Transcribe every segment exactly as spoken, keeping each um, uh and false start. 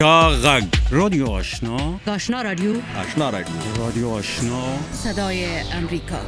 غږ رادیو آشنا آشنا رادیو آشنا رادیو رادیو آشنا صدای امریکا.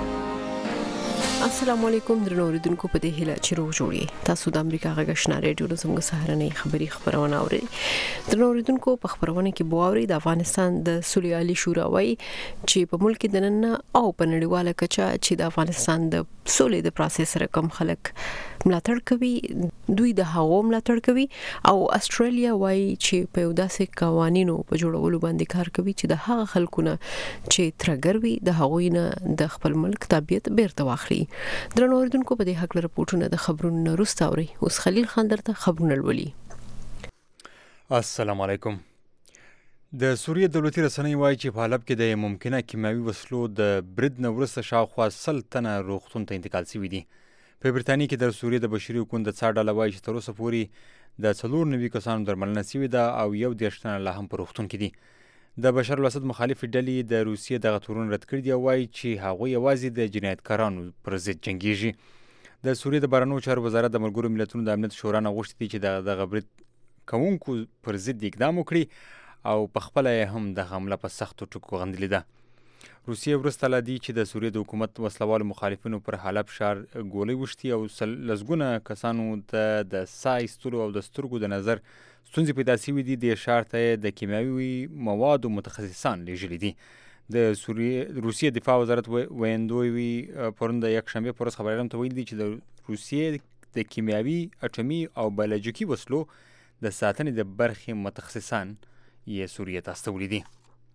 السلام علیکم درنو اوریدونکو، په دې هیله چې روغ جوړی. تاسو د امریکا غږ آشنا رادیو له زموږ سهارنۍ خبری خبرونه اورئ. درنو اوریدونکو، په خبرونه کې بووري د افغانستان د صلح عالی شورا وایي چې په ملک د نن او په نړیواله کچه چې د افغانستان د صلح د پروسس رقم خلک ملاتړ کوي، دوی د هغو ملاتړ کوي او استرالیا وایي چې په یو داسې قوانینو په جوړولو باندې کار کوي چې د هغه خلکونه چې ترګروي د هغوی نه د خپل ملک تابعیت بیرته واخلي. درنو اوریدونکو، په دې حق لپاره پورتونه د خبرونو وروسته اوري. اوس خلیل خان درته خبرونه ولولي. السلام علیکم. د سوریې دولتي رسنۍ وایي چې په حلب کې د ممکنه کیمیاوي وسلو د برید نه وروسته شاوخوا سل تنه روغتون ته انتقال شوي دي. په برتانیې کې د سوریې د بشري حقوقو د څار ډله وایي چې تر اوسه پورې د څلور نوي کسانو درملنه شوې ده او یو دېرش تنه لا هم په روغتون کې دي. د بشار الاسد مخالفې ډلې د روسیې دغه تورونه رد کړي دي او وایي چې هغوی یوازې د جنایتکارانو پر ضد جنګیږي. د سوریې د بهرنیو چارو وزارت د ملګرو ملتونو د امنیت شورا نه غوښتي دي چې دغه برید کوونکو پر ضد اقدام وکړي او په خپله یې هم د حمله په سختو ټکو غندلې ده. روسیې وروسته لا دي چې د سوریې د حکومت وسلوالو مخالفینو پر حلب ښار ګولۍ وشتي او لسګونه کسانو ته د ساه ایستلو او د سترګو د نظر ستونزې پیدا شوي دي. دې ښار ته د کیمیاوي موادو متخصصان لیږلي دي. د سوریې روسیې دفاع وزارت ویندوی پرون د یکشنبې په ورځ خبریالانو ته ویلي دي چې د روسیې د کیمیاوي اټومي او بیولوژیکي وسلو د ساتنې د برخې متخصصان یې سوریې ته استولي دي.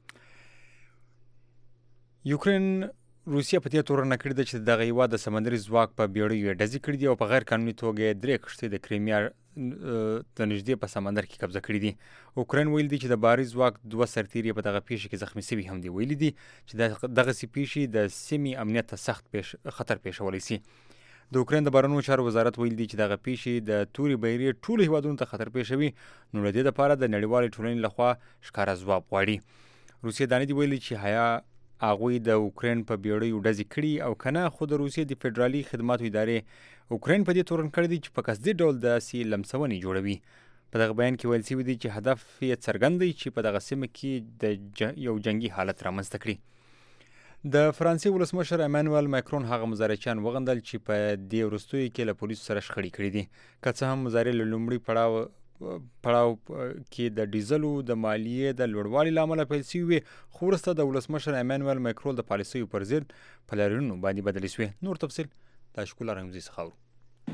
یوکرین روسیه په دې تورنه کړې ده چې دغه هیواد د سمندري ځواک په بیړیو ډزې کړي دي او په غیر قانوني توګه یې درې کښتۍ د کریمیا د نږدې په سمندر کې قبضه کړي دي. اوکراین ویلي دي چې د باري ځواک دوه سرتیري په دغه پیښه کې زخمي شوي هم دي. ویلي دي چې دغسې پیښې د سیمې امنیت ته سخت پیش خطر پیښولی شي. د اوکراین د بهرنیو چارو وزارت ویلي دي چې دغه پیښې د تورې بیرې ټولو هیوادونو ته خطر پیښوي، نو له دې دپاره د نړیوالې ټولنې لخوا ښکاره ځواب غواړي. روسیې دا نه دي ویلي چې حیا هغوی د اوکراین په بیړیو ډزې کړي او که نه، خو د روسیې د فدرالي خدماتو ادارې اوکراین په دې تورن کړی دی چې په قصدي ډول داسې لمسونې جوړوي. په دغه بیان کې ویل شوي دي چې هدف یې څرګند دی چې په دغه سیمه کې د یو جنګي حالت رامنځته کړي. د فرانسې ولسمشر امانوئل ماکرون هغه مزارچیان وغندل چې په دې وروستیو کې له پولیسو سره شخړې کړي دي. که څه هم مزارع له لومړي پړاو پړاو کې د ډیزلو د مالیې د لوړوالي له امله پیل شوي وي، خو وروسته د ولسمشر امانوئل ماکرون د پالیسیو پر ضد په لاریونونو باندې بدلې شوې. نور تفصیل د ښکلا رمزي څخه اورو.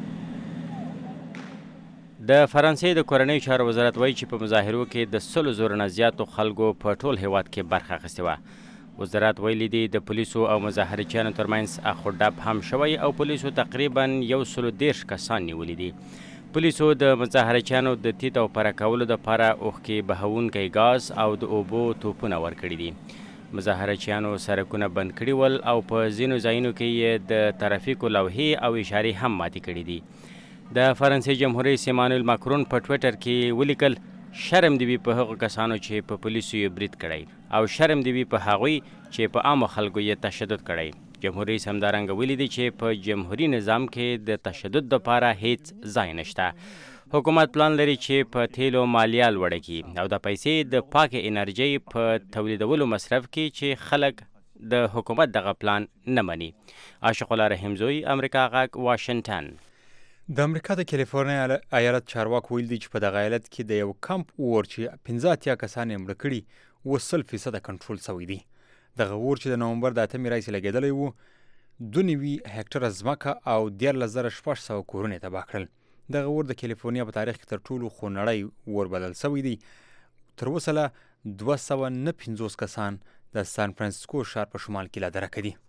د فرانسې د کورنیو چارو وزارت وایي چې په مظاهرو کې د سلو زرو نه زیاتو خلکو په ټول هیواد کې برخه اخیستې وه. وزارت ویلي دي د پولیسو او مظاهرچیانو ترمنځ اخ و ډب هم شوی او پولیسو تقریبا یو سلو دېرش کسان نیولي دي. پولیسو د مظاهرچیانو د تیت او پره کولو دپاره اوښکې بهونکی ګاز او د اوبو توپونه ورکړي دي. مظاهرچیانو سړکونه بند کړي ول او په ځینو ځایونو کې یې د ترافیکو لوحې او اشارې هم ماتې کړي دي. د فرانسې جمهور رئیس امانوئل ماکرون په ټویټر کې ولیکل، شرم دې وي په هغو کسانو چې په پولیسو یې برید کړی او شرم دې وي په هغوی چې په عامو خلکو یې تشدد کړی. جمهور رئیس همدارنګه ویلي دي چې په جمهوري نظام کې د تشدد دپاره هیڅ ځای نشته. حکومت پلان لري چې په تیلو مالیه لوړه کړي او د پیسې د پاکې انرژۍ په تولیدولو مصرف کړي چې خلک د حکومت دغه پلان نه مني. عاشق الله رحیمزوی، امریکا غږ، واشنګټن. د امریکا د کالیفورنیا ایالت چارواکو ویل دي چې په دغه ایالت کې د یو کمپ اور چې پنځه اتیا کسان یې مړه کړي اوس سل فیصده کنټرول شوی دی. دغه اور چې د نومبر د اتمې راهیسې لګېدلی و، دوه نوي هکټره ځمکه او دیارلس زره شپږ سوه کورونه یې تباه کړل. دغه اور د کالیفورنیا په تاریخ کې تر ټولو خونړی اور بلل شوی دی. تر اوسه لا دوه سوه نه پنځوس کسان د سان فرانسیسکو ښار په شمال کې لا درکه دي.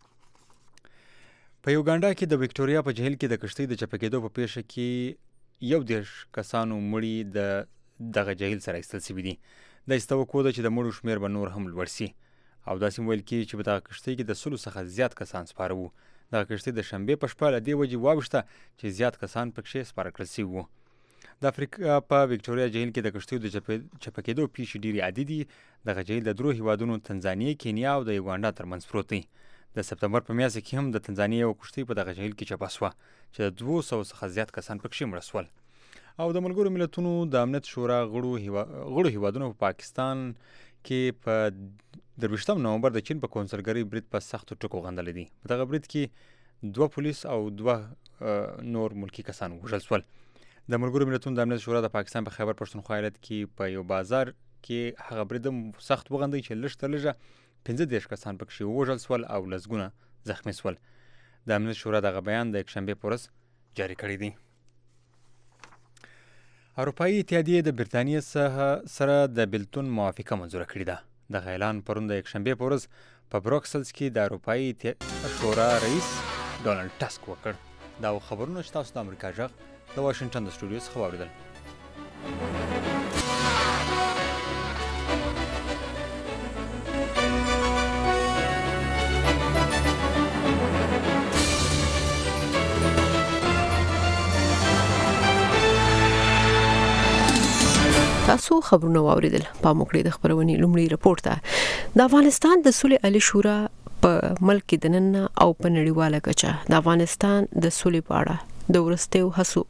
په یوګانډا کې د وکټوریا په جهیل کې د کښتۍ د چپه کېدو په پیښه کې یو دېرش کسانو مړي د دغه جهیل سره ایستل شوي دي. داسې توقع ده چې د مړو شمېر به نور هم لوړ شي او داسې ویل کېږي چې په دغه کښتۍ کې د سلو څخه زیات کسان سپاره وو. دغه کښتۍ د شنبې په شپه له دې وجې واوښته چې زیات کسان پکښې سپاره کړل شوي وو. د افریقا په وکټوریا جهیل کې د کښتیو د چپه کېدو پیښې ډېرې عادي دي. دغه جهیل د درو هیوادونو تنزانیې، کینیا او د یوګانډا ترمنځ پروت دی. د سپتمبر په میاشت کې هم د تنزانیې یوه کښتۍ په دغه جهیل کې چپه شوه چې د دوه سوو څخه زیات کسان پکښې مړه شول. او د ملګرو ملتونو د امنیت شورا غړو هیوا... غړو هیوادونو په پاکستان کې په درویشتم نومبر د چین په کونسلګرۍ برید په سختو ټکو غندلې دي. په دغه برید کې دوه پولیس او دوه نور ملکی کسان وژل شول. د ملګرو ملتونو د امنیت شورا د پاکستان په خیبر پښتونخوا ایالت کې په یو بازار کې هغه برید سخت وغندی چې لږ تر لږه پنځه دېرش کسان پکې ووژل شول او لسګونه زخمي شول. د امنیت شورا دغه بیان د یکشنبې په ورځ جاری کړی دی. اروپایي اتحادیې د برتانیې سره د بیلتون موافقه منظوره کړې ده. دغه اعلان پرون د یکشنبې په ورځ په بروکسلز کې د اروپایي شورا رئیس ډونالډ ټاسک وکړ. دا خبرونه چې تاسو د امریکا غږ د واشنگټن د سټوډیو څخه واوریدل. تاسو خبرونه واوریدل. په موکړې د خبرونې لومړی رپورت ده. د افغانستان د صلح علی شورا په ملک کې د نن او په نړیواله کچه د افغانستان د صلح په اړه د ورستیو هڅو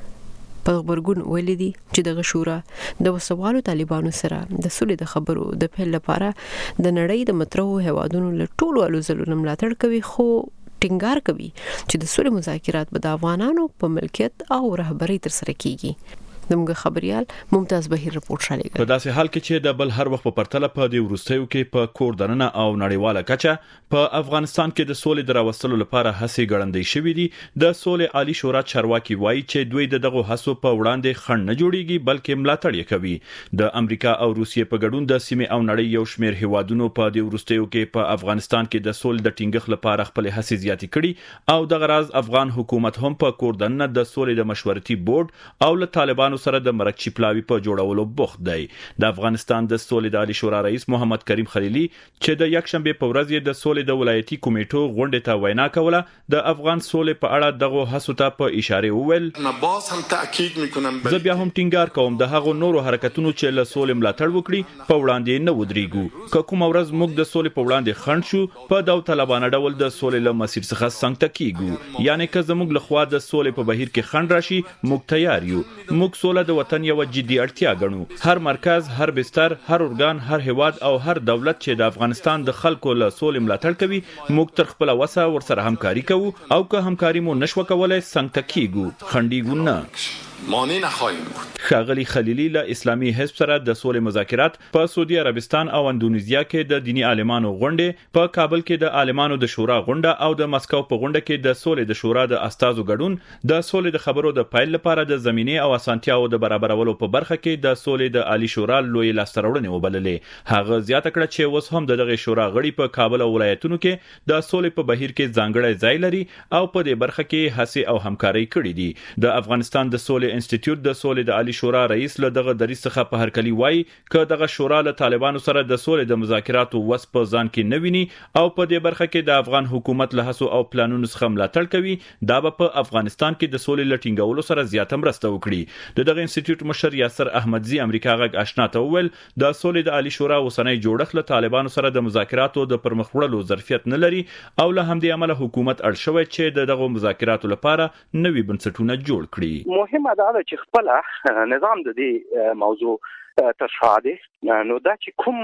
په خبرګون ویلي دي چې دغه شورا د وسوالو طالبانو سره د صلح د خبرو د پیل لپاره د نړۍ د مترو هیوادونو له ټولو الوزلو ملاتړ کوي، خو ټینګار کوي چې د صلح مذاکرات به د افغانانو په ملکیت او رهبری تر سره کیږي. دموږ خبريال ممتاز بهیر رپورت شالېږي. په داسې حال کې چې د بل هر وخت په پرتله په دې ورستیو کې په کور دننه او نړیواله کچه په افغانستان کې د سولې دراوستلو لپاره هڅې ګړندې شوې دي. د سولې عالی شورا چارواکي وایي چې دوی دغه هڅو په وړاندې خنډ نه جوړيږي بلکې ملاتړ یې کوي. د امریکا او روسیې په ګډون د سیمې او نړۍ یو شمېر هیوادونو په دې ورستیو کې په افغانستان کې د سولې د ټینګښت لپاره خپل هڅې زیاتې کړي او دغه راز افغان حکومت هم په کور دننه د سولې د مشورتي بورډ او له طالبانو سره د مرکچی پلاوی په جوړولو بوخت دی. د افغانستان د سولې د عالی شورا رئیس محمد کریم خلیلی چې د یکشنبه په ورځ د سولې د ولایتي کمیټو غونډه ته وینا کوله د افغان سولې په اړه دغه هڅو ته په اشاره وویل باز هم تاکید میکنم زه بیا هم ټینګار کوم د هغو نورو حرکتونو چې له سولې ملاتړ وکړي په وړاندې نه ودرېږو. که کوم ورځ موږ د سولې په وړاندې خنډ شو په داو طالبانه ډول د سولې له مسیر څخه څنګه کیږو. یعنی که زموږ له خوا د سولې په بهیر کې خنډ راشي موږ تیار یو. موږ سولې د وطن یو جدي اړتیا ګڼو. هر مرکز، هر بستر، هر ارګان، هر هیواد او هر دولت چې د افغانستان د خلکو له سولې ملاتړ کوي موږ تر خپل وسه ورسره همکاري کوو او که همکاري مو نشو کولای څنګه کیږو خنډیږو نه. مانع نخواهیم بود. ښاغلي خلیلی له اسلامي حزب سره د سولې مذاکرات په سعودي عربستان او اندونیزیا کې د دینی عالمانو غونډه، په کابل کې د عالمانو د شورا غونډه او د مسکو په غونډه کې د سولې د شورا د استازو ګډون د سولې د خبرو د پایل لپاره د زمینه او اسانتیاو د برابرولو په برخه کې د سولې د عالی شورا لوی لاستراوړنې وبللې. هغه زیاته کړه چې اوس هم دغه شورا غړي په کابل او ولایتونو کې د سولې په بهیر کې ځانګړی ځای لري او په دې برخه کې هڅې او همکاري کړې دي. د افغانستان د سولې انسټیټیوټ د سولې د عالی شورا رئیس له دغه دریځ څخه په هرکلی وایي چې دغه شورا له طالبانو سره د سولې د مذاکراتو وس په ځان کې نه ویني او په دې برخه کې د افغان حکومت له هڅو او پلانونو څخه ملاتړ کوي. دا به په افغانستان کې د سولې لټینګولو سره زیاته مرسته وکړي. د دغه انسټیټیوټ مشر یاسر احمدزي امریکا غږ آشنا ته وویل د سولې د عالی شورا اوسنۍ جوړښت له طالبانو سره د مذاکراتو د پرمخ وړلو ظرفیت نه لري او له همدې امله حکومت اړ شوی چې دغه مذاکراتو لپاره نوي بنسټونه جوړ کړي. مهمه ده چې خپل نظام د دې موضوع تشاده نو دا چې کوم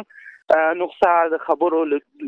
نقصه د خبرو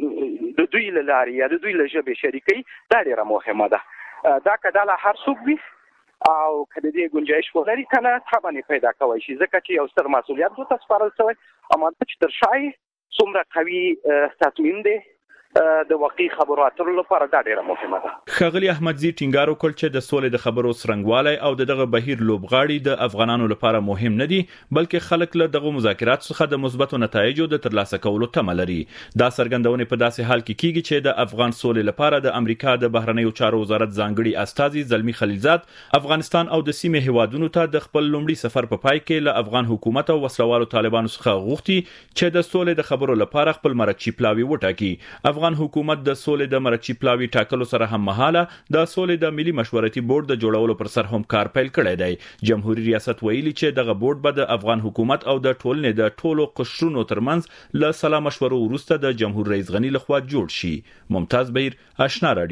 د دوی لاري یا د دوی لجبه شریکي دا ډیره مهمه ده. دا کله هر څوک وي او کله دې گنجائش ولري کنه طبعا پیدا کوي شي ځکه چې یو ستر مسولیت وو تاسو سپارل شوی اما چې تر شای څومره قوي تصمیم دی د واقعي خبرو اترو لپاره دا ډیره مهمه ده. ښاغلي احمدزي ټینګار وکړ چې د سولې د خبرو سرنګوالی او دغه بهیر لوبغاړي د افغانانو لپاره مهم نه دي بلکې خلک له دغه مذاکرات څخه د مثبتو نتایجو د ترلاسه کولو تمه لري. دا څرګندونه په داسې حال کې کیږي چې د افغان سولې لپاره د امریکا د بهرنیو چارو وزارت ځانګړي استازي زلمی خلیلزاد افغانستان او د سیمې هیوادونو ته د خپل لومړي سفر په پای کې له افغان حکومت او وسلوالو طالبانو څخه غوښتي چې د سولې د خبرو لپاره خپل مرکچی پلاوی وټاکي. افغان حکومت د سولې د مرکچی پلاوی ټاکلو سره هم مهاله د سولې د ملي مشورتي بورډ د جوړولو پر سر هم کار پیل کړی دی. جمهوریت ریاست ویلي چې دغه بورډ به د افغان حکومت او د ټولنې د ټولو قشرونو ترمنځ له سلا مشورو وروسته د جمهور رئیس غنی لخوا جوړ شي. ممتاز بهیر، آشنا رادیو،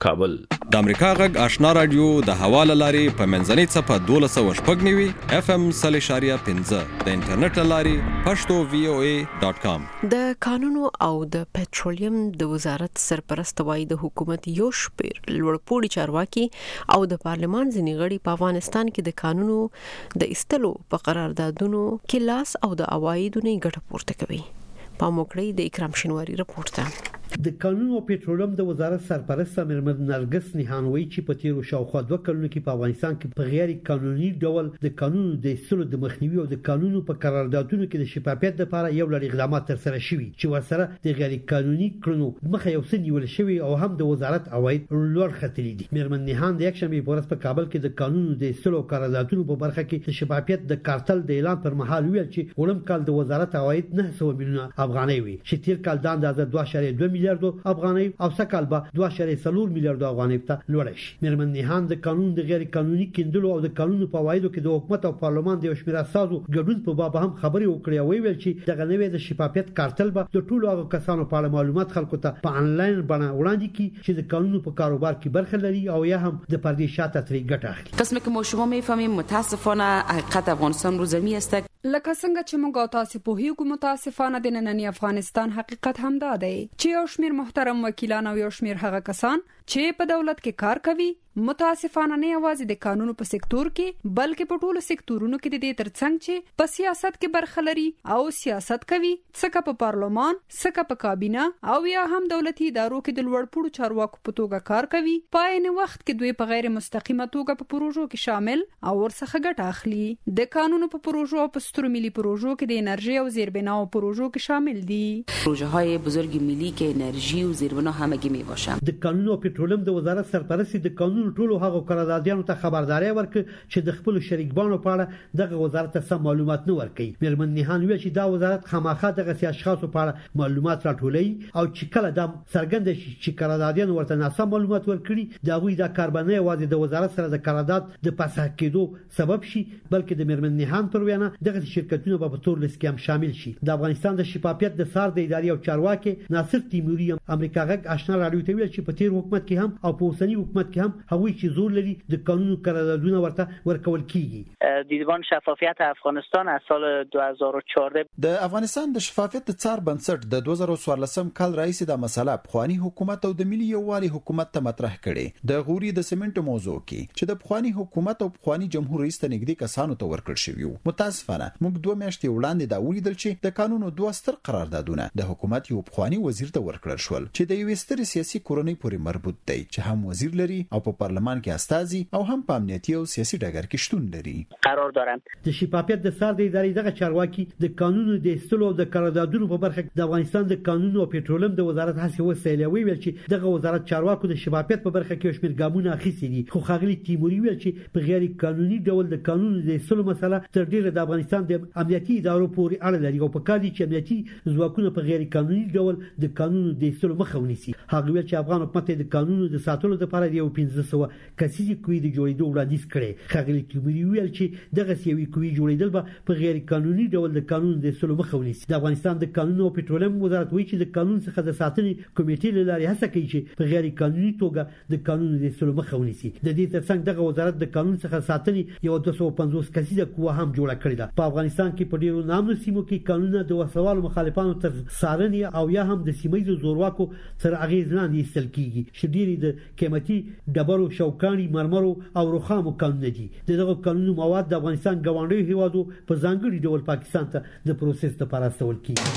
کابل. د امریکا غږ آشنا رادیو د حواله لاري په منځنۍ صفه دولس او شپږ نیوي اف ام صلی شاریه پنځه د انټرنیټ لاري پښتو وی او ای ډاٹ کام. د قانونو او د پټرولیم د وزارت سرپرست وایي د حکومت یو شپیر لوړپوړي چارواکي او د پارلمان ځینې غړي په افغانستان کې د قانونو د استلو په قراردادونو کې لاس او د عوایدو نه ګټه پورته کوي. پاموکړی د اکرام شینواری رپورټ ته. د قانون او پټرولیم د وزارت سرپرست مېرمن نرګس نیهانوي چې په تیرو شاوخوا دوه کلونو کې په افغانستان کې په غیر قانوني ډول د قانون د اصولو د مخنیوي او د قانون په قراردادونو کې د شفافیت لپاره یو لړ اقدامات ترسره شوي چې ورسره د غیر قانوني کړنو مخه یو څه نیول شوی او هم د وزارت عواید لوړ ختلي دي. مېرمن نیهان د یک شنبه په ورځ په کابل کې د قانون د اصولو او قراردادونو په برخه کې د شفافیت د کارتل د اعلان پر مهال ویل چې وړم کال د وزارت عواید نه سوه میلیونه افغانۍ وي چې تیر کال د اندازه دوه اعشاریه دوه میلیارډ افغانۍ او سکهال به دوه اعشاریه څلور میلیارډ افغانۍ ته لوړ شي. مېرمن نیهان د قانون د غیر قانوني کیندلو او د قانون په وایدو کې د حکومت او پارلمان د شمیر اساسو ګډون په باب هم خبري وکړې او ویل چې د غنوي د شفافیت کارتل به د ټولو هغه کسانو په اړه معلومات خلکو ته په انلاین بڼه وړاندې کړي چې د قانون په کاروبار کې برخه لري او یا هم د پردي شاته ترې ګټه اخلي. قسم که ما شما میفهمیم متاسفانه حقیقت افغانستان رو زمین است. لکه څنګه چې موږ تاسو په هیڅ متاسفانه د نننی افغانستان حقیقت هم دا دی چې یو شمیر محترم وکیلان او یو شمیر هغه کسان چې په دولت کې کار کوي متاسفانه نه یوازې د قانون په سکتور کې بلکې په ټولو سکتورونو کې د دې ترڅنګ چې په سیاست کې برخه لري او سیاست کوي څکه په پارلمان څکه په کابینه او یا هم دولتي ادارو کې د لوړپوړو چارواکو په توګه کار کوي په عین وخت کې دوی په غیر مستقیمه توګه په پروژو کې شامل او ورڅخه ګټه اخلي. د قانون په پروژو او په سترو ملي پروژو کې د انرژي او زیربناو پروژو کې شامل دي. پروژه های بزرگ ملی که انرژی و زیربنا همگی می باشند. د قانون او پټرولیم د وزارت سرپرست د قانون ټولو هغه قراردادیانو ته خبرداري ورکړ چې د خپل شریکانو په اړه دغه وزارت ته سم معلومات نه ورکړي. مېرمن نیهان ویل چې دا وزارت خامخا دغه سیاسي په اړه معلومات راټولوي او چې کله دا څرګند شي چې قراردادیان ورته ناسم معلومات ورکړي دا وی دا کاربنه یوازې د وزارت سره د قرارداد د پاسه کېدو سبب شي بلکې د مېرمن نیهان پر وینا دغه شرکتونه په تور لیست کې هم شامل شي. د افغانستان د شفافیت د سار د اداري او چارواکي ناصر تیموري امریکا غږ آشنا رادیو ته ویل چې په تیر حکومت کې هم او په اوسنی حکومت کې هم هغوی چې زور لري د قانون قراردادونه ورته ورکول کیږي. دیدبان شفافیت افغانستان از سال دو هزار و چهارده د افغانستان د شفافیت د څار بنسټ د دوه زره څوارلسم کال رئیس د مسله پخوانی حکومت او د ملي یووالي حکومت ته مطرح کړي. د غوري د سیمنټ موضوع کې چې د پخوانی حکومت او پخوانی جمهور رئیس ته نږدې کسانو ته ورکړل شوی. متاسفانه موږ دوه میاشتې وړاندې دا ولیدل چې د قانونو دوه ستر قراردادونه د حکومت یو پخوانی وزیر ته ورکړل شول چې د یو ستر سیاسي کورنۍ پورې مربوط دی چې هم وزیر لري او په پارلمان کې استازي او هم په امنیتي او سیاسي ډګر کې شتون لري. قرار دارند د شفافیت د سار د ادارې دغه چارواکي د قانونو د استلو او د قراردادونو په برخه کې د افغانستان د قانون او پټرولیم د وزارت هڅه وسیله ویل چې دغه وزارت چارواکو د شفافیت په برخه کې شمیر ګامونه اخیستي دي. خو خاغلی تیموري ویل چې په غیر قانوني ډول د قانون د استلو مسله تر ډیره د افغانستان د امنیتي ادارو پورې اړه لري او په کار دي چې امنیتي ځواکونه په غیر قانوني ډول د قانون د استلو مخه ونیسي. هغه ویل چې افغان حکومت د قانون د ساتلو لپاره یو پنځه سوه کسيزي کوي د جوړېدو وړاندیز کړي. خاغلی تیموري ویل چې دغه سیوي کوي جوړېدل به په غیر قانوني ډول د قانون د استلو مخه ونیسي. د افغانستان د قانون او پټرولیم وزارت وایي چې د قانون څخه د ساتنې کمیټې له لارې هڅه کوي چې په غیر قانوني توګه د قانون د استلو مخه ونیسي. د دې ترڅنګ دغه وزارت د قانون څخه ساتنې یو دوه سوه پنځوس کسيزه قوه هم جوړه کړې ده. په افغانستان کې په ډیرو نامو سیمو کې قانون د وسوالو مخالفانو تر څارنې او یا هم د سیمایي زورواکو تر اغیز لاندې ایستل کیږي چې ډیری د قیمتي ډبرو شوکانی مرمرو او رخامو قانون دي. دغه قانوني مواد د افغانستان ګاونډي هیوادو په ځانګړي ډول پاکستان ته د پروسس لپاره استول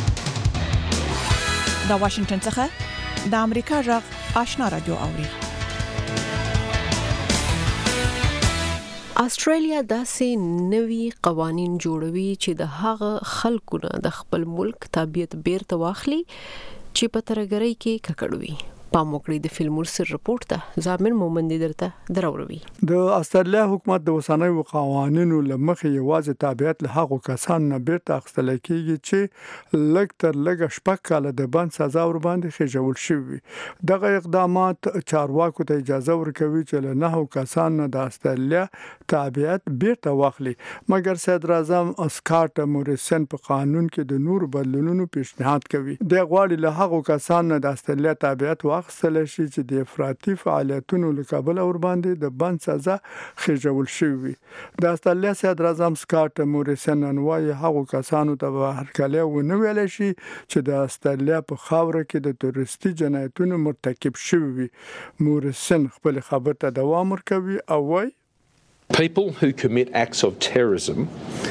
کیږي. د واشنگټن څخه د امریکا غږ آشنا رادیو اوري. استرالیا داسې نوي قوانين جوړوي چې د هغه خلکو نه د خپل ملک تابعیت بیرته واخلي چې په ترګرۍ کې ککړوي. پاموکړی د فلمور سر رپورت ته زامن مومند درته دراوروي. د استرالیا حکومت د وسانوي قوانینو لمخې یوازې تابعیت له هغو کسان نه بیرته اخیستل کیږي چې لږ تر لږه شپږ کاله د بند سزا ور باندې خېژول شوی. دغه اقدامات چارواکو ته اجازه ورکوي چې له نهو کسان نه د استرالیا تابعیت بیرته واخلي. مګر صدر اعظم اسکاټ موریسن په قانون کې د نور بدلونونو پیشنهاد کوي. د غواړي له هغو کسان نه د استرالیا تابعیت واخلي واخیستل شي چې د افراطي فعالیتونو لکابل اور باندې د بند سزا خېژول شوی. د استرالیا صدر اعظم سکاټ موریسن انوای هغه کسانو ته هرکلی ونه ویل شي چې د استرالیا په خاوره کې د تروریستي جنایتونو مرتکب شوی. موریسن خپل خبر ته دوام ورکوي او وایي People who commit acts of terrorism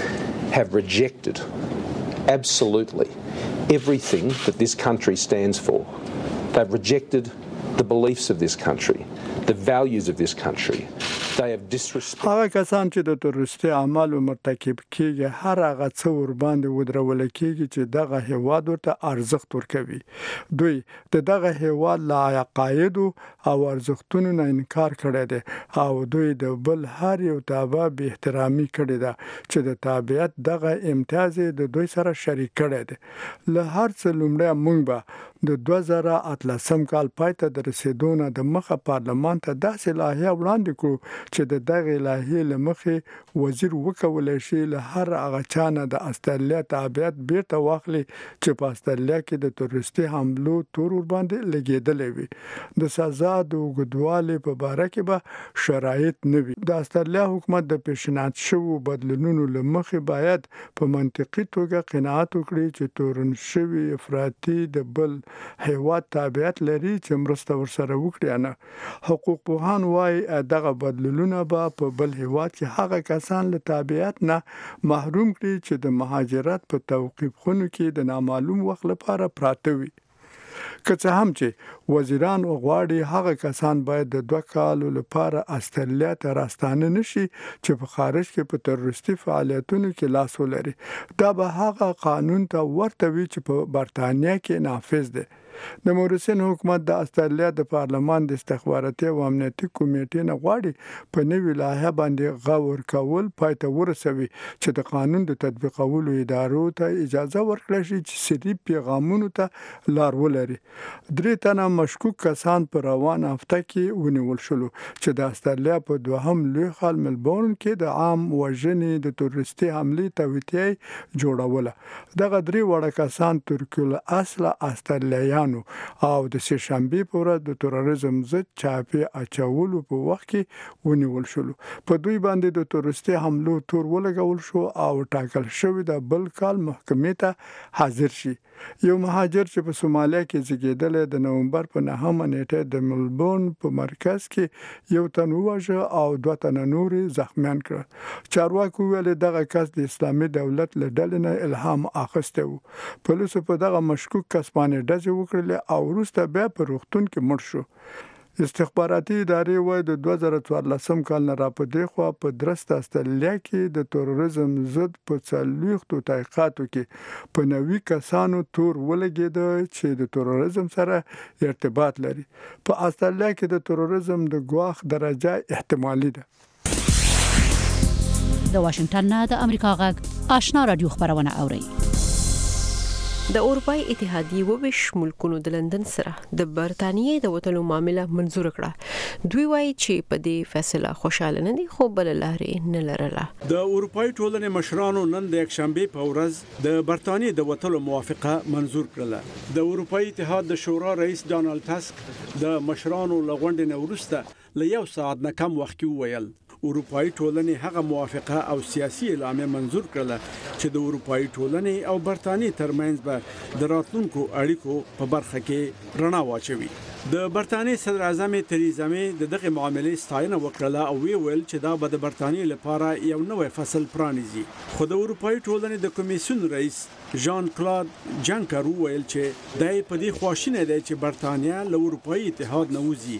have rejected absolutely everything that this country stands for. They've rejected the beliefs of this country, the values of this country. They have disrespected. هغه کسان چې د تروریستي اعمالو مرتکب کیږي هر هغه څه ور باندې ودرول کیږي چې دغه هیواد ورته ارزښت ورکوي. دوی د دغه هیواد له عقاید او ارزښتونو نه انکار کړی دی او دوی د بل هر یو تابع به احترامي کړی دی چې د تابعیت دغه امتیاز د دوی سره شریک کړی دی. له هر څه لومړی موږ به د دوه زره اتلسم کال پای ته د رسیدو نه د مخه پارلمان ته داسې لایحه وړاندې کړو چې د دغه لایحې له مخې وزیر وکولای شي له هر هغه چا نه د استرالیا تابعیت بیرته واخلي چې په استرالیا کې د تروریستي حملو تور ور باندې لګیدلې وي. د سزا د اوږدوالي په باره کې به شرایط نه وي. د استرالیا حکومت د پیشنهاد شوو بدلونونو له مخې باید په منطقي توګه قناعت وکړي چې تورن شوی افراطي د بل هیواد تابعیت لري چې مرسته ورسره وکړي. نه حقوق پوهان وايي دغه بدلونونه به په بل هیواد کې هغه کسان له تابعیت نه محروم کړي چې د مهاجرت په توقیف خونو کې د نامعلوم وخت لپاره پراته وي. که څه هم چې وزیران غواړي هغه کسان باید د دوه کالو لپاره استرالیا ته راستانه نشي چې په خارج کې په تروریستي فعالیتونو کې لاس ولري. دا به هغه قانون ته ورته وي چې په برتانیا کې نافذ دی. د موریسن حکومت د استرالیا د پارلمان د استخباراتي او امنیتي کمیټې نه غواړي په نوې لایحه باندې غور کول پای ته ورسوي چې د قانون د تطبیقولو ادارو ته اجازه ورکړي شي چې سری پیغامونو ته لار ولري. درې تنه مشکوک کسان په روان هفته کې ونیول شول چې د استرالیا په دوهم لوی ښار ملبورن کې د عام وژنې د تروریستي حملې توطیه جوړوله. دغه درې وړه کسان ترکیل اصله استرالیایان او د سه شنبه په ورځ د تروریزم ضد چاپی اچولو په وخت کې ونیول شول. په دوی باندې د تروریستي حملو تور ولګول شو او ټاکل شوی د بل کال محکمې ته حاضر شي. یو مهاجر چې په سومالیا کې زیږیدل د نومبر په نهمه نیټه د ملبورن په مرکز کې یو تن وواژه او دوه تنه نور زخمیان کړ. چارواکو ویل دغه کس د اسلامي دولت له ډلې نه الهام اخیسته و. پولیسو په دغه مشکوک کس باندې ډزې وکړلې او وروسته بیا په روغتون کې مړ شو. استخباراتي ادارې وايي د دوه زره څوارلسم کال نه راپدې خو په درست استرالیا کې د تروریزم ضد په څلويختو تحقیقاتو کې په نوي کسانو تور ولګید چې د تروریزم سره ارتباط لري. په استرالیا کې د تروریزم د ګواښ درجه احتمالي ده. د واشنگټن نه د امریکا غږ آشنا رادیو خبرونه اوري. د اروپای اتحادیې وبش ملکونو د لندن سره د برتانیې د وټلو معاملې منزور کړه. دوی وایي چې په دې فیصله خوشاله نه دي خو بل لارې نه لرله. د اروپای ټولنې مشرانو نن د یکشنبه په ورځ د برتانیې د وټلو موافقه منزور کړه. د اروپای اتحاد د شورا رئیس ډانلډ تاسک د مشرانو لغونډې نه وروسته ل یو ساعت نه کم وخت کې ویل اروپای ټولنې هغه موافقه او سیاسي اعلامیه منزور کړله چې د اروپای ټولنې او برتانیې ترمنځ به د راتلونکو اړیکو په برخه کې رڼا واچوي. د برتانیې صدر اعظم تریزا مې د دغه معاملې ستاینه وکړه او ویل چې دا به د برتانیې لپاره یو نوې فصل پرانیزي. خو د اروپای ټولنې د کمیسیون رئیس ژان کلود جانکر ویل چې دای په دې خواشینه دی چې برتانیې له اروپای اتحاد نه وځي.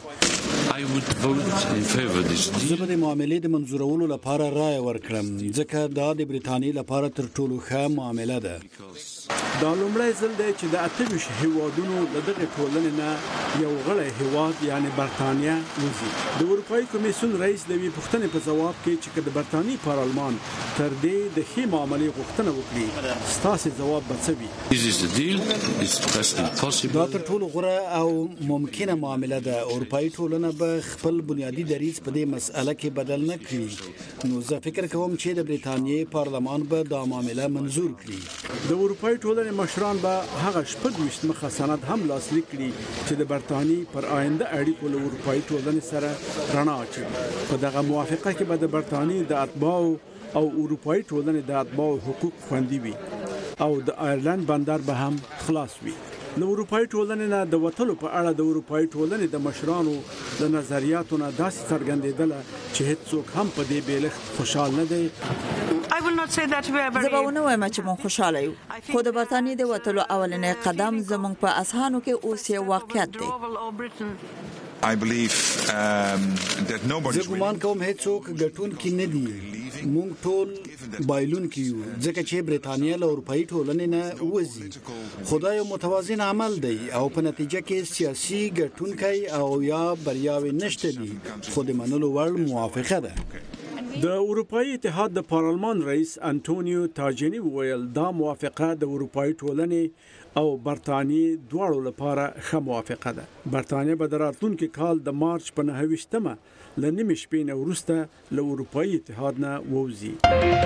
زه به د معاملې د منزورولو لپاره رائے ورکړم ځکه دا د برتانیې لپاره تر ټولو ښه معامله ده. دا لومړی ځل دی چې د اتویش هیوادونو د دغه ټولنې نه یو غړی هیواد یعنی برتانیا وځي. د اروپای کمیسیون رئیس د وی پوښتنې په جواب کې چې د برتانیې پارلمان تر دې د خې معاملې غوښتنه وکړي ستاسو جواب به څه وي؟ دا تر ټولو غوره او ممکنه معامله ده. اروپای ټولنه به خپل بنیادی دریځ په دې مسأله کې بدل نه کړي نو زه فکر کوم چې د بریتانیې پارلمان به دا معامله منزور کړي د اروپאי ټولنې مشران به هغه شپږ مخه سند هم لاسلیک کړي چې د برتانی پر آینده اړیکو له اروپאי ټولنې سره رڼا اچوي په دغه موافقه کې به د برتانی د اتباعو او اروپאי ټولنې د اتباعو حقوق خوندي وي او د آیرلند بندر به هم خلاص وي د اروپאי ټولنې نه د وټلو په اړه د اروپאי ټولنې د مشرانو د نظریاتو نه داسې څرګندېدل چې هیڅوک هم په دې بیلخ خوشحال نه دی. زه به ونه وایم چې مونږ خوشاله یو خو د برتانیې د وټلو اولنې قدم زموږ په اذهانو کې اوس یو واقعیت دی. I believe um, that nobody زه ګمان کوم هیڅوک ګټون کې نه دي مونږ ټول بایلون کې یو ځکه چې برتانیې له اروپאי ټولنې نه وځي خدای یو متوازن عمل دی او په نتیجه کې سیاسي ګټونکي او یا بریاوي نشته دي خو د منلو وړ موافقه ده. د اروپאי اتحاد د پارلمان رئیس انټونیو تاجنی وویل دا موافقه د اروپאי ټولنې او برتانیې دواړو لپاره ښه موافقه ده. برتانیې به د راتلونکي کال د مارچ په نهه ویشتمه له نیمې شپې نه وروسته له اروپאי اتحاد نه ووځي.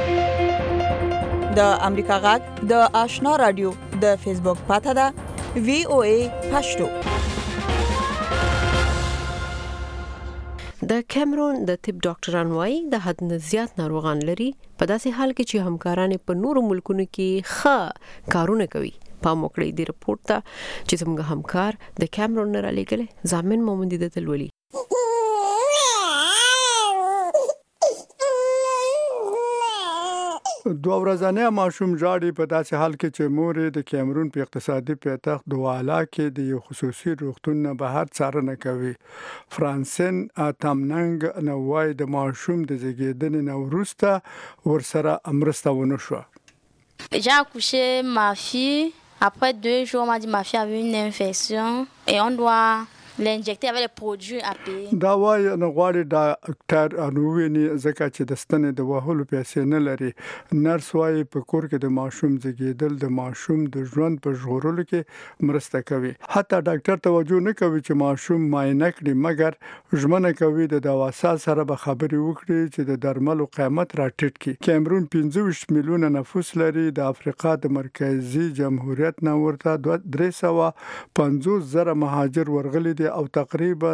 د امریکا غږ د آشنا رادیو د فیسبوک پاته ده وی او ای پښتو. د کیمرون د طب ډاکټران وايي د حد نه زیات ناروغان لري په داسې حال کې چې همکاران په نورو ملکونو کې ښه کارونه کوي. پام وکړئ د رپورت ته چې زموږ همکار د کیمرون نه را لېږلی زامن مومندي د تلولي. دوه ورځې ماشوم جاړي په داسې حال کې چې مور د کیمرون په اقتصادي پایتخت دوالا کې د یو خصوصي روغتون نه بهر څارنه کوي. فرانسن اتامننګ نوای د ماشوم د زیږیدنې نه وروسته ورسره امرسته ونه شو. J'ai accouché ma fille. Après deux jours, on m'a dit ma fille avait une infection et on doit l'injecter avec les produits A P. دا وای نه غواړي ډاکټر انوویني ځکه چې د ستنې د وهلو پیسې نه لري. نرس وای په کور کې د ماشوم زیږیدل د ماشوم د ژوند په ژغورلو کې مرسته کوي. حتی ډاکټر توجه نه کوي چې ماشوم معاینه کړي مګر ژمنه کوي د دوا سره به خبري وکړي چې د درملو قیمت راټیټ کړي. کیمرون پنځه ویشت میلیونه نفوس لري. د افریقا د مرکزی جمهوریت نه ورته درې سوه پنځوس زره مهاجر ورغلي دي او تقریبا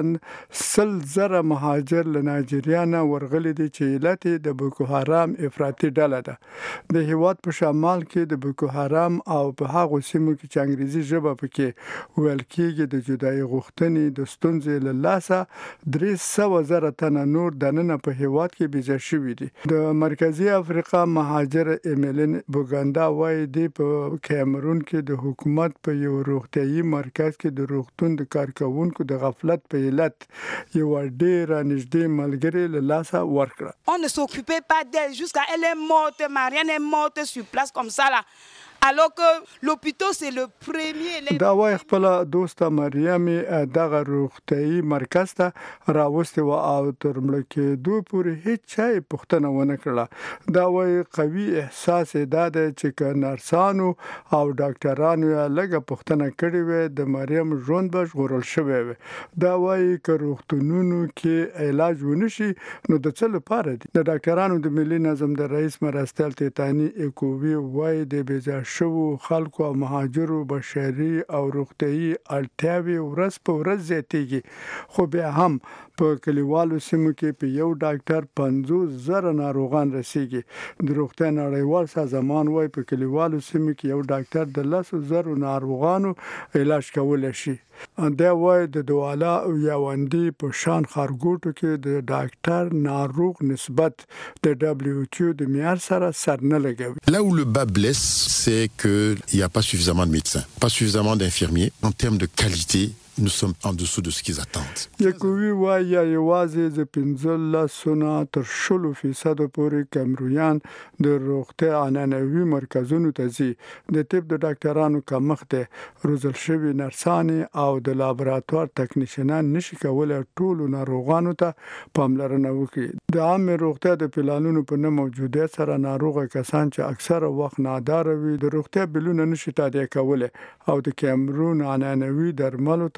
سل زره مهاجر له نایجیریا نه ورغلي دي چې علت د بوکو حرام افراطي ډله ده. د هیواد په شمال کې د بوکو حرام او په هغو سیمو کې چې انګریزي ژبه پکې ویل کېږي د جدایي غوښتنې د ستونزې له لاسه درې سوه زره تنه نور دننه په هیواد کې بېځای شوي دي. د مرکزی افریقا مهاجر ایمیلین بوګاندا وایي دی په کیمرون کې د حکومت په یو روغتیايي مرکز کې د روغتون د کارکونکو د غفلت په علت یو ډېر نږدې ملګری له لاسه ورکړه. On ne s'occupait pas d'elle jusqu'à elle est morte, Marianne est morte sur place comme ça là. Alors que l'hôpital c'est le premier. دا وای خپل دوست مریم دغه روغتيي مرکز ته راوستي و او تر مړ کېدو پورې هیڅ چا پوښتنه ونه کړه. دا وای قوي احساس دا ده چې ک نرسانو او ډاکټرانو لږه پوښتنه کړې وي د مریم ژوند به ژغورل شوی وي. دا وای ک روغتونونو کې علاج ونشي نو د څه لپاره دي. د ډاکټرانو د ملي نظم د رئیس مرستل تیتانی اکووی وای د بيځای شو خلکو او مهاجرو بشري او روغتيي اړتیاوي ورځ په ورځ زیاتېږي خو بیا هم په کلیوالو سیمو کې په یو ډاکټر پنځوس زره ناروغان رسیږي. د روغتیا نړیوال سازمان وايي په کلیوالو سیمو کې یو ډاکټر د لسو زره ناروغانو علاج کولای شي. دا وايي د دوالا او یاوندي په شان خارګوټو کې د ډاکټر ناروغ نسبت د دبليو ایچ او د معیار سره سر نه لګوي. Là où le bas blesse, c'est qu'il n'y a pas suffisamment de médecins, pas suffisamment d'infirmiers. En termes de qualité, nous sommes en dessous de ce qu'ils attendent. یکوي وايي یوازې د پنځلسونه تر شلو فیصد پورې کیمرویان د روغتیا عنعنوي مرکزونو ته ځي. د طب د ډاکټرانو کمښت دی. روزل شوي نرسانې او د لابراتوار تکنیشنان نشي کولای ټولو ناروغانو ته پاملرنه وکړي. د عامه روغتیا د پلانونو په نه موجودیت سره ناروغه کسان چې اکثره وخت نادار وي د روغتیا بلونه نشي تادیه کولای او د کیمرون عنعنوي درملو ته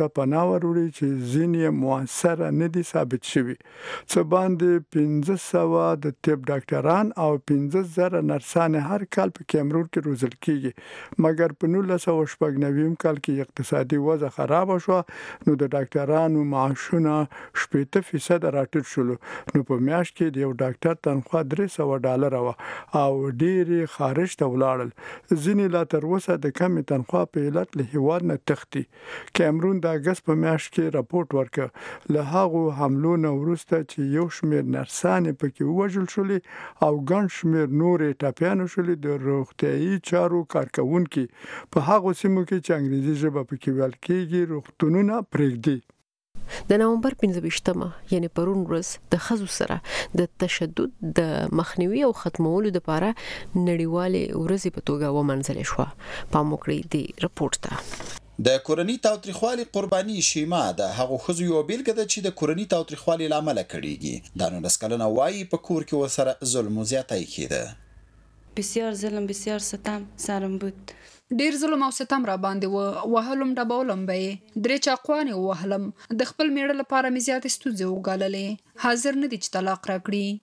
ته پناه وروړي چې ځینې موثر نه دي ثابت شوي. څه باندې پنځه سوه د طب ډاکټران او پنځه زره نرسان هر کال په کیمرون کې روزل کیږي، مګر په نولس سوه شپږ نوي کال کې اقتصادي وضع خراب شو نو د ډاکټرانو معاشونه شپږ فیصد راټیټ شول. نو په میاشت کې د یو ډاکټر تنخواه درې سوه ډالر و او ډېری خارج ته ولاړل. ځینې لا تر اوسه د کمې تنخواه په علت له هیواد نه تښتي. کیمرون د اګست په میاشت کې راپورټ ورکړ له هغو حملو نه وروسته چې یو شمېر نرسانې پکې ووژل شولې او ګڼ شمېر نورې ټپیانې شولې. د روغتیايي چارو کارکونکي په هغو سیمو کې چې انګریزي ژبه پکې ویل کېږي روغتونونه پرېږدي. د نومبر پنځه یعنی پرون ورځ د ښځو سره د تشدد د مخنیوي او ختمولو لپاره نړیوالې ورځې په توګه ومنځل شو. پام وکړئ د رپورت ته. د کورنۍ تاوتریخوالي قرباني شیما د هغو ښځو یو بیلګه ده چې د کورنۍ تاوتریخوالي لامل کړيږي. دا نو نسکلنه وایي په کور کې وسره ظلم زیاتای کیده. بسیار ظلم بسیار ستم سرم بود. ډیر ظلم او ستم را باندې و وهلم ډبولم به درې چاقوانې وهلم. د خپل میړه لپاره مې زیات ستونزې وګاللې. حاضر نه دي چې طلاق راکړي.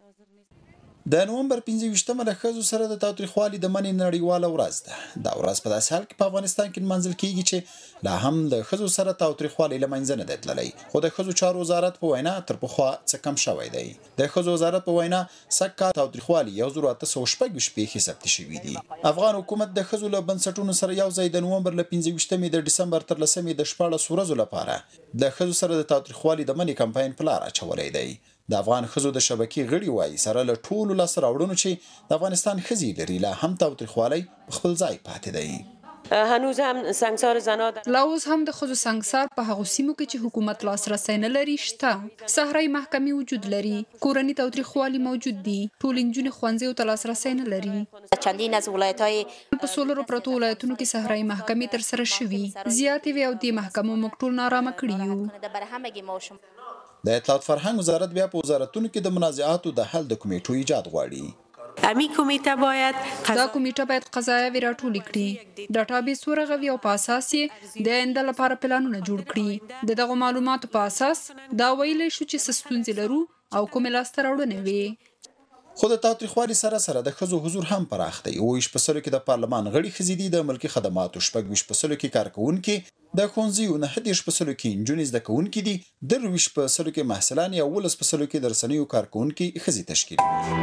د نومبر پنځه د ښځو سره د تاوتریخوالي د منې نړیواله ورځ ده. دا ورځ په داسې حال کې په افغانستان کې منځل کیږي چې لا هم د ښځو سره تاوتریخوالي له منځه نه دی تللی. خو د ښځو چارو وزارت په وینا تر پخوا څه کم شوی دی. د ښځو وزارت په وینا سږ کال تاوتریخوالي یو زر اته سوه شپږ ویشت پیښې ثبت شوي دي. افغان حکومت د ښځو له بنسټونو سره یو ځای د نومبر له پنځه د ډسمبر تر لسمې د شپاړس ورځو لپاره د ښځو سره د تاوتریخوالي د منې کمپاین په لار اچولی دی. د افغان ښځو د شبکې غړي وایي سره له ټولو لاسته راوړنو چې د افغانستان ښځې لري لا هم تاوتریخوالی په خپل ځای پاتې دی. هنوز هم سنگسار زنا لا اوس هم د ښځو سنگسار په هغو سیمو کې چې حکومت لاسرسی نه لري شته. صحرایي محکمې وجود لري. کورني تاوتریخوالي موجود دي. ټول نجونې ښوونځیو ته لاسرسی نه لري. چندین از ولایت‌های په څلورو پرتو ولایتونو کې صحرایي محکمې تر سره شوي زیاتې وي او د محکمو موږ ټول نارامه کړي یو. د اطلاعات فرهنګ وزارت بیا په وزارتونو کې د منازعاتو د حل د کمیټو ایجاد غواړي. امی کمیټه باید دا کمیټه باید قضایاوي راټولې کړي، ډاټابیس ورغوي او په اساس یې د آینده لپاره پلانونه جوړ کړي. د دغه معلوماتو په اساس دا ویلی شو چې څه ستونزې لرو او کومې لاسته راوړنې وي. خو د تاوتریخوالي سره سره د ښځو حضور هم پراخ دی. اوویشت په سلو کې د پارلمان غړي ښځې دي، د ملکي خدماتو شپږ ویشت په سلو کې کارکوونکي، د ښوونځیو نهه دېرش په سلو کې نجونې زده کوونکي دي، درویشت په سلو کې محصلان یا اوولس په سلو کې د رسنیو کارکوونکي ښځې تشکیل.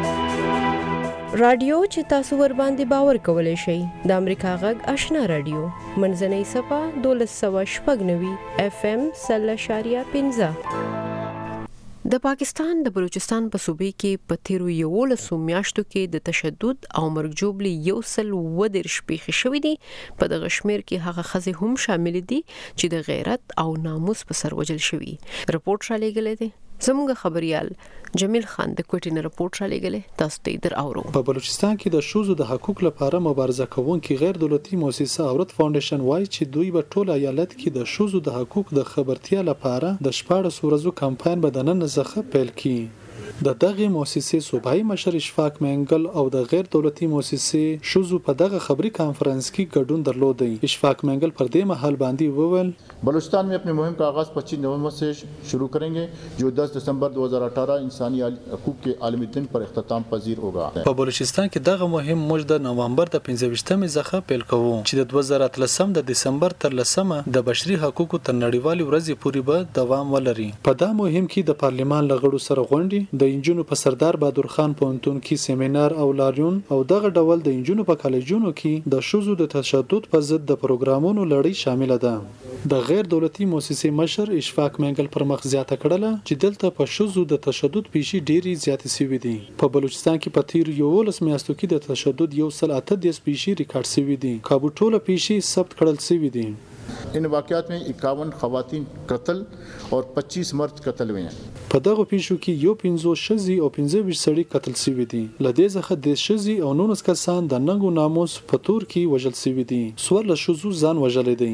رادیو چې تاسو ور باندې باور کولای شئ د امریکا غږ آشنا رادیو منځنۍ صفه دولس سوه شپږ نوي اف ام سل اشاریه پنځه. د پاکستان د بلوچستان په صوبې کې په تیرو یولسو میاشتو کې د تشدد او مرګ جوړې یو سل اووه دېرش پیښې شوې دي. په دغه شمېر کې هغه ښځې هم شامل دي چې د غیرت او ناموس په سر وژل شوي. رپورټ را لېږلی دی زموږ خبريال جمیل خان د کوټین رپورټ را لېږلی، تاسو ته در اورو. په بلوچستان کې د ښځو د حقوقو لپاره مبارزه کوونکي غیر دولتي مؤسسه عورت فاونډیشن وایي چې دوی په ټول ایالت کې د ښځو د حقوقو د خبرتیا لپاره د شپاړس ورځو کمپاین به د نن څخه پیل کړي. د دغه مؤسسې صوبایي مشر اشفاق مینګل او د غیر دولتي مؤسسې ښځو په دغه خبري کانفرنس کې ګډون درلود. اشفاق مینګل پر دې مهال باندې وویل بلوچستان में अपनी मुहिम का आगाज पच्चीस नवंबर से शुरू करेंगे जो दस दिसंबर दो हज़ार अठारह इंसानी हकूक के आलमी दिन पर اختتام पذیر होगा. په بلوچستان کې دغه مهم موږ د نومبر د پنځه ویشتمې څخه پیل کوو چې د دوه زره اتلسم د دسمبر تر لسمه د بشري حقوقو تر نړیوالې ورځې پورې به دوام ولري. په دا مهم کې د پارلمان لغړو سره غونډې، د انجونو په سردار بهادر خان پوهنتون کې سیمینار او لاریون او دغه ډول د انجونو په کالجونو کې د ښځو د تشدد پر ضد د پروګرامونو لړۍ شامل ده. د غیر دولتي مؤسسې مشر اشفاق مینګل پر مخ زیاته کړله چې دلته په ښځو د تشدد پیښې ډېرې زیاتې شوې دي. په بلوچستان کې په تیر یولس میاشتو کې د تشدد یو سل اته دېرش پیښې ریکارډ شوې دي. کابو ټوله پیښې ثبت کړل شوې دي. इन वाक़यात में इक्यावन खवातीन कत्ल और पच्चीस मर्द कत्ल हुए हैं. په دغه پیښو کې یو پنځوس ښځې او پنځه ویشت سړي قتل شوي دي. له دې څخه د ښځې او نولس کسان د ننګ او ناموس په تور کې وژل شوي دي. څوارلس ښځو ځان وژلی دی.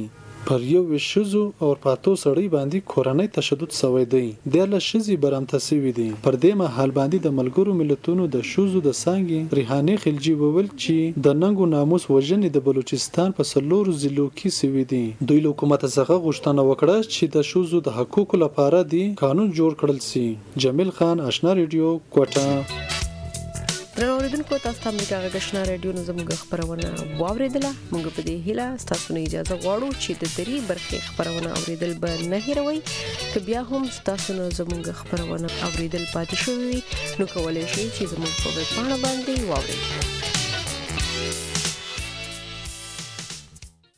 پر یو وشزو او پاتو سړی باندې کورنۍ تشدد سوی دی د له شزي برامته سوي دي پر دې مهال باندې د ملګرو ملتونو د شوزو د سانګي ریحانه خلجی وویل چې د ننګو ناموس وژنې د بلوچستان په سلور ضلعو کې سوي دي دوی له حکومت څخه غوښتنه وکړه چې د شوزو د حقوقو لپاره دی قانون جوړ کړل سي جمیل خان آشنا ریډیو کوټه اوریدونکو تاسو ته امریکا غږشنا ریډیو نو زموږ خبرونه واوریدله موږ په دې هیله تاسو نه اجازه غواړو چې د دری برخې خبرونه اوریدل به نه هیروي که بیا هم تاسو نه زموږ خبرونه اوریدل پاتې شوي نو کولای شئ چې زموږ په ویب پاڼه باندې واورئ